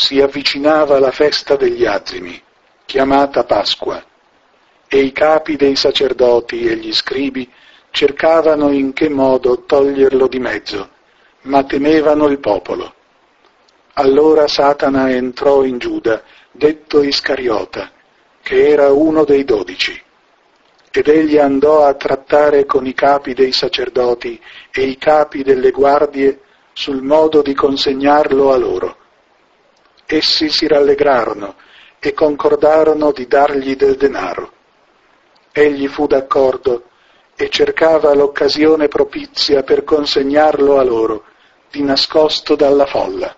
si avvicinava la festa degli azimi, chiamata Pasqua, e i capi dei sacerdoti e gli scribi cercavano in che modo toglierlo di mezzo, ma temevano il popolo. Allora Satana entrò in Giuda, detto Iscariota, che era uno dei 12, ed egli andò a trattare con i capi dei sacerdoti e i capi delle guardie sul modo di consegnarlo a loro. Essi si rallegrarono e concordarono di dargli del denaro. Egli fu d'accordo e cercava l'occasione propizia per consegnarlo a loro, di nascosto dalla folla.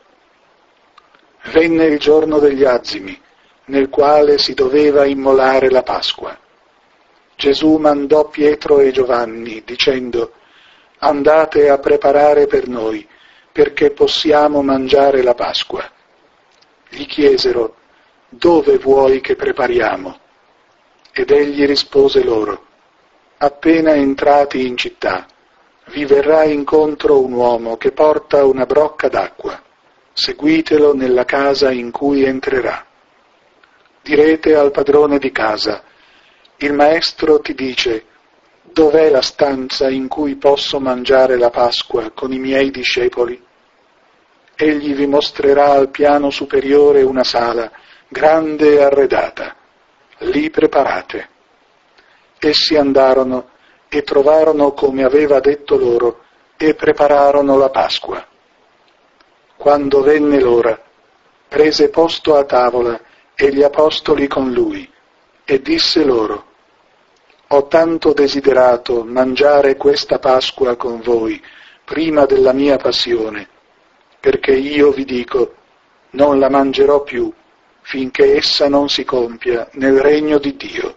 Venne il giorno degli azimi, nel quale si doveva immolare la Pasqua. Gesù mandò Pietro e Giovanni, dicendo: «Andate a preparare per noi, perché possiamo mangiare la Pasqua». Gli chiesero: «Dove vuoi che prepariamo?» Ed egli rispose loro: «Appena entrati in città, vi verrà incontro un uomo che porta una brocca d'acqua. Seguitelo nella casa in cui entrerà. Direte al padrone di casa: il maestro ti dice: dov'è la stanza in cui posso mangiare la Pasqua con i miei discepoli? Egli vi mostrerà al piano superiore una sala, grande e arredata. Lì preparate». Essi andarono e trovarono come aveva detto loro e prepararono la Pasqua. Quando venne l'ora, prese posto a tavola e gli apostoli con lui, e disse loro: «Ho tanto desiderato mangiare questa Pasqua con voi prima della mia passione, perché io vi dico, non la mangerò più finché essa non si compia nel regno di Dio».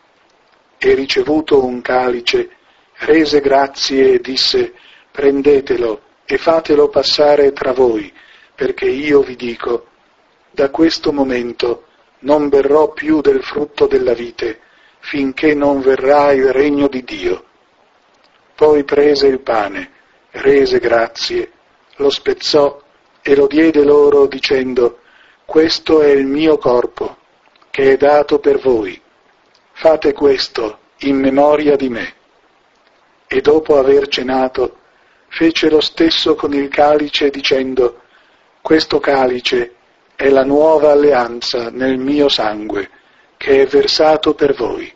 E ricevuto un calice, rese grazie e disse: «Prendetelo e fatelo passare tra voi, perché io vi dico, da questo momento non berrò più del frutto della vite, finché non verrà il regno di Dio». Poi prese il pane, rese grazie, lo spezzò e lo diede loro dicendo: «Questo è il mio corpo, che è dato per voi. Fate questo in memoria di me». E dopo aver cenato, fece lo stesso con il calice dicendo: «Questo calice è la nuova alleanza nel mio sangue, che è versato per voi.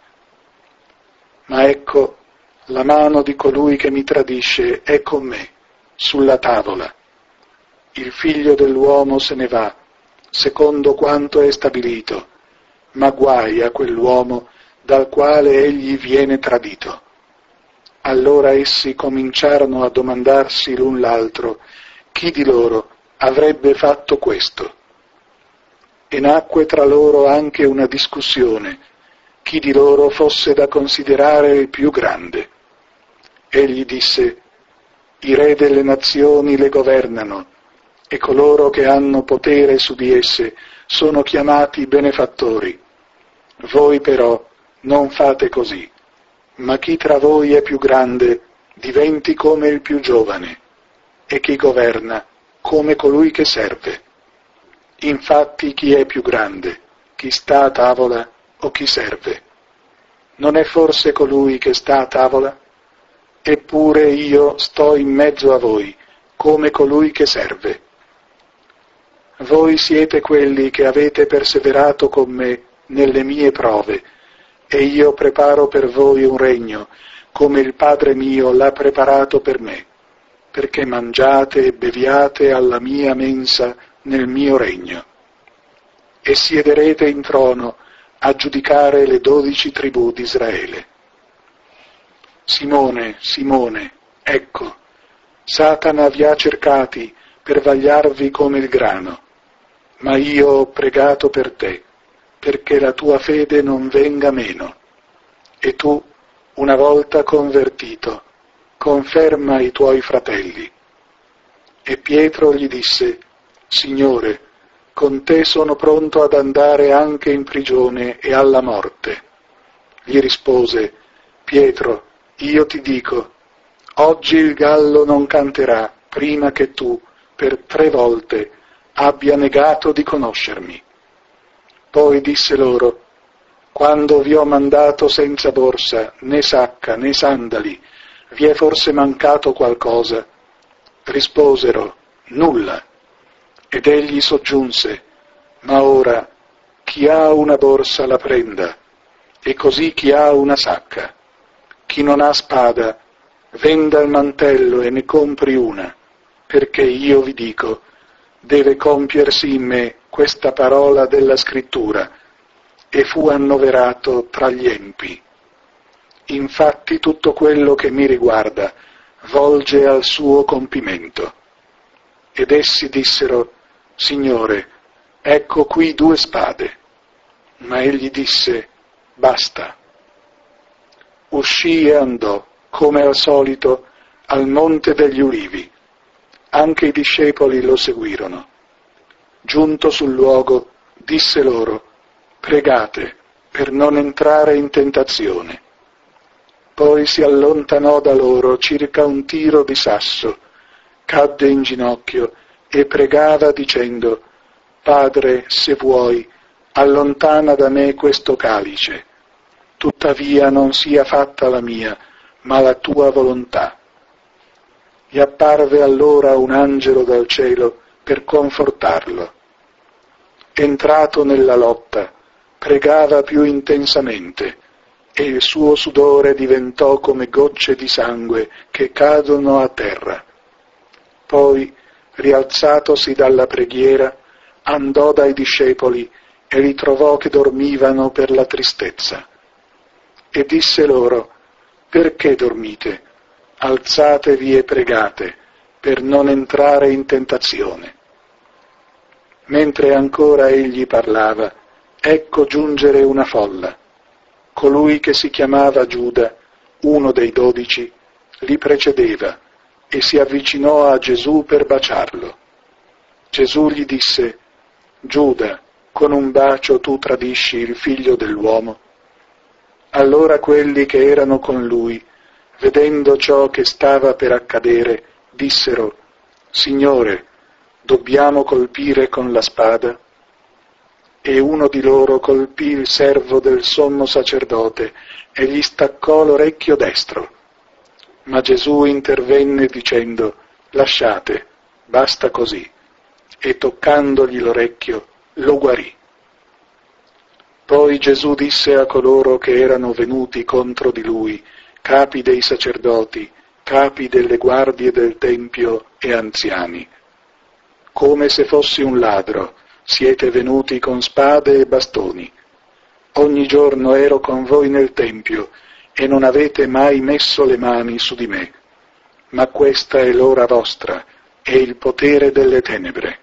Ma ecco, la mano di colui che mi tradisce è con me, sulla tavola. Il figlio dell'uomo se ne va, secondo quanto è stabilito, ma guai a quell'uomo dal quale egli viene tradito». Allora essi cominciarono a domandarsi l'un l'altro chi di loro avrebbe fatto questo. E nacque tra loro anche una discussione, chi di loro fosse da considerare il più grande. Egli disse: «I re delle nazioni le governano, e coloro che hanno potere su di esse sono chiamati benefattori. Voi però non fate così, ma chi tra voi è più grande diventi come il più giovane, e chi governa come colui che serve. Infatti chi è più grande, chi sta a tavola o chi serve? Non è forse colui che sta a tavola? Eppure io sto in mezzo a voi, come colui che serve. Voi siete quelli che avete perseverato con me nelle mie prove, e io preparo per voi un regno, come il Padre mio l'ha preparato per me, perché mangiate e beviate alla mia mensa nel mio regno. E siederete in trono a giudicare le 12 tribù di Israele. Simone, Simone, ecco, Satana vi ha cercati per vagliarvi come il grano, ma io ho pregato per te, perché la tua fede non venga meno. E tu, una volta convertito, conferma i tuoi fratelli». E Pietro gli disse: «Signore, con te sono pronto ad andare anche in prigione e alla morte». Gli rispose: «Pietro, io ti dico, oggi il gallo non canterà prima che tu, per 3 volte, abbia negato di conoscermi. Poi disse loro: quando vi ho mandato senza borsa, né sacca, né sandali, vi è forse mancato qualcosa? Risposero: nulla. Ed egli soggiunse: ma ora chi ha una borsa la prenda, e così chi ha una sacca. Chi non ha spada, venda il mantello e ne compri una, perché io vi dico, deve compiersi in me questa parola della Scrittura, e fu annoverato tra gli empi. Infatti tutto quello che mi riguarda volge al suo compimento. Ed essi dissero: Signore, ecco qui 2 spade. Ma egli disse: basta. Uscì e andò, come al solito, al Monte degli Ulivi. Anche i discepoli lo seguirono. Giunto sul luogo, disse loro: pregate per non entrare in tentazione. Poi si allontanò da loro circa un tiro di sasso, cadde in ginocchio e pregava dicendo: Padre, se vuoi, allontana da me questo calice, tuttavia non sia fatta la mia, ma la tua volontà. Gli apparve allora un angelo dal cielo per confortarlo. Entrato nella lotta, pregava più intensamente, e il suo sudore diventò come gocce di sangue che cadono a terra. Poi, rialzatosi dalla preghiera, andò dai discepoli e li trovò che dormivano per la tristezza. E disse loro: perché dormite? Alzatevi e pregate, per non entrare in tentazione. Mentre ancora egli parlava, ecco giungere una folla. Colui che si chiamava Giuda, uno dei 12, li precedeva e si avvicinò a Gesù per baciarlo. Gesù gli disse: Giuda, con un bacio tu tradisci il Figlio dell'uomo? Allora quelli che erano con lui, vedendo ciò che stava per accadere, dissero: Signore, dobbiamo colpire con la spada? E uno di loro colpì il servo del sommo sacerdote e gli staccò l'orecchio destro. Ma Gesù intervenne dicendo: lasciate, basta così. E toccandogli l'orecchio, lo guarì. Poi Gesù disse a coloro che erano venuti contro di lui, capi dei sacerdoti, capi delle guardie del Tempio e anziani: come se fossi un ladro, siete venuti con spade e bastoni. Ogni giorno ero con voi nel Tempio e non avete mai messo le mani su di me. Ma questa è l'ora vostra e il potere delle tenebre.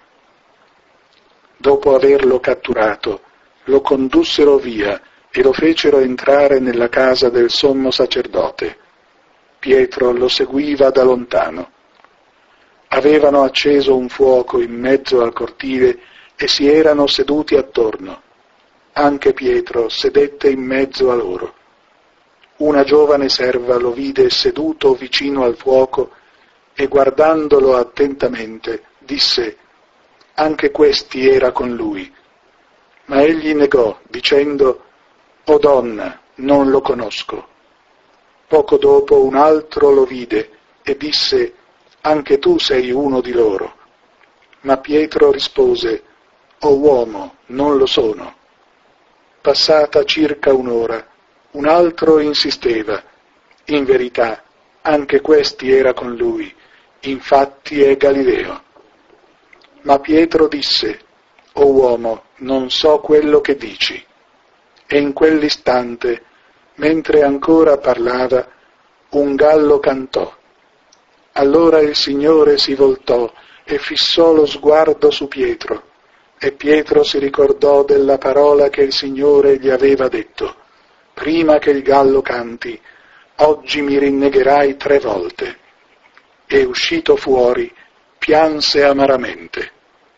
Dopo averlo catturato, lo condussero via e lo fecero entrare nella casa del sommo sacerdote. Pietro lo seguiva da lontano. Avevano acceso un fuoco in mezzo al cortile e si erano seduti attorno. Anche Pietro sedette in mezzo a loro. Una giovane serva lo vide seduto vicino al fuoco e guardandolo attentamente disse: anche questi era con lui. Ma egli negò, dicendo: o donna, non lo conosco. Poco dopo un altro lo vide e disse: anche tu sei uno di loro. Ma Pietro rispose: o uomo, non lo sono. Passata circa un'ora, un altro insisteva: in verità, anche questi era con lui, infatti è Galileo. Ma Pietro disse: o uomo, non so quello che dici. E in quell'istante, mentre ancora parlava, un gallo cantò. Allora il Signore si voltò e fissò lo sguardo su Pietro, e Pietro si ricordò della parola che il Signore gli aveva detto: prima che il gallo canti, oggi mi rinnegherai 3 volte. E uscito fuori, pianse amaramente.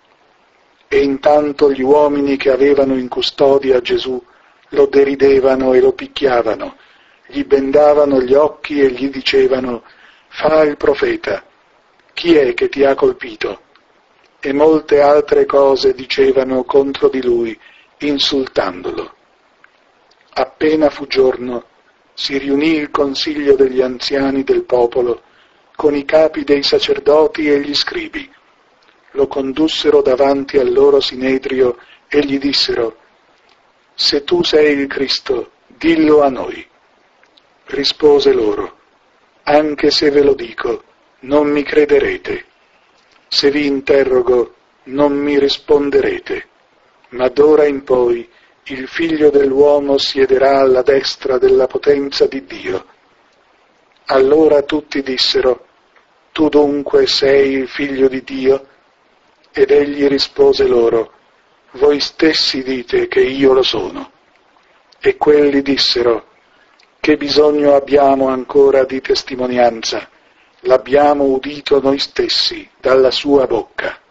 E intanto gli uomini che avevano in custodia Gesù lo deridevano e lo picchiavano, gli bendavano gli occhi e gli dicevano: fa il profeta, chi è che ti ha colpito? e molte altre cose dicevano contro di lui, insultandolo. Appena fu giorno, si riunì il consiglio degli anziani del popolo con i capi dei sacerdoti e gli scribi. Lo condussero davanti al loro sinedrio e gli dissero: «Se tu sei il Cristo, dillo a noi». Rispose loro: «Anche se ve lo dico, non mi crederete. Se vi interrogo, non mi risponderete. Ma d'ora in poi il Figlio dell'uomo siederà alla destra della potenza di Dio». Allora tutti dissero: «Tu dunque sei il Figlio di Dio?» Ed egli rispose loro: «Voi stessi dite che io lo sono». E quelli dissero: «Che bisogno abbiamo ancora di testimonianza? L'abbiamo udito noi stessi dalla sua bocca».